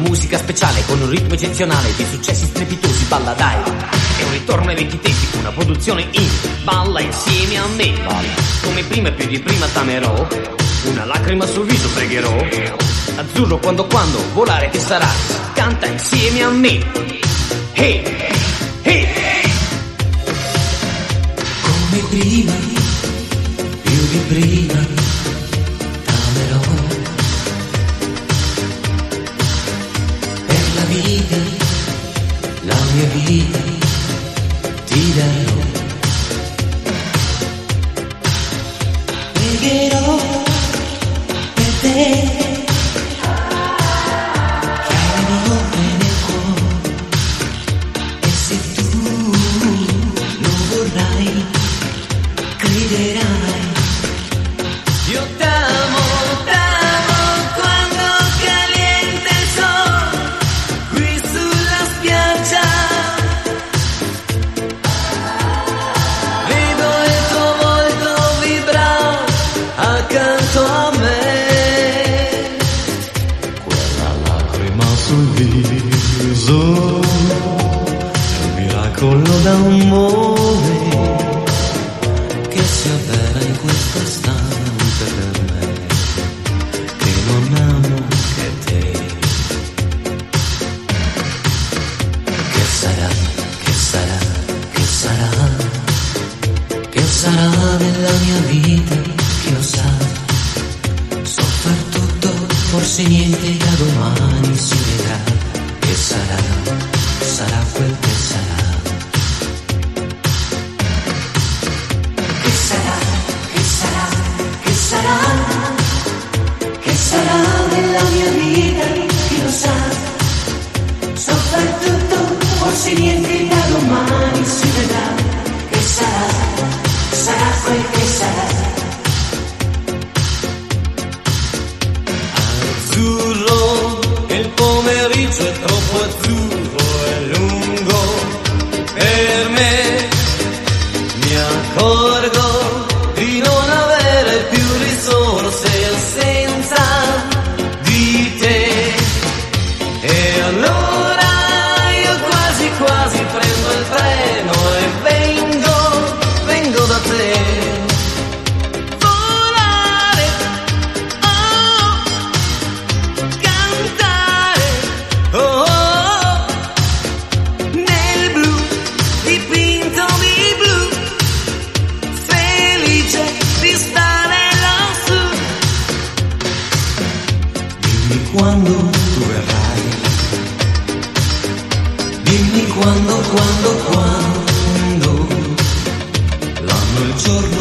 musica speciale con un ritmo eccezionale di successi strepitosi, balla dai. È un ritorno ai vecchi tempi, una produzione in balla insieme a me. Balla. Come prima e più di prima t'amerò, una lacrima sul viso pregherò. Azzurro quando volare ti sarà, canta insieme a me. Hey, hey. Come prima, più di prima t'amerò. Per la vita, la mia vita ti darò. Pregherò per te. Io t'amo quando caliente il sole qui sulla spiaggia. Vedo il tuo volto vibrare accanto a me. Quella lacrima sul viso è un miracolo d'amore che si avvera in questo istante per me, che non amo che te. Che sarà, che sarà, che sarà, che sarà della mia vita, chi lo sa. So far tutto, forse niente da domani si vedrà. Che sarà, sarà quel che sarà. Che sarà, che sarà, che sarà, che sarà della mia vita, chi lo sa. So far tutto, forse niente da domani si vedrà. Che sarà, sarà quel che sarà. Azzurro, il pomeriggio è troppo azzurro e lungo per me. Mi accorgo di non avere più risorse senza di te. E allora io quasi quasi prendo il treno e vengo da te. Volare, oh, cantare, oh, oh, nel blu, dipinto di blu, felice di stare lassù. Dimmi quando tu verrai, dimmi quando, l'anno, il giorno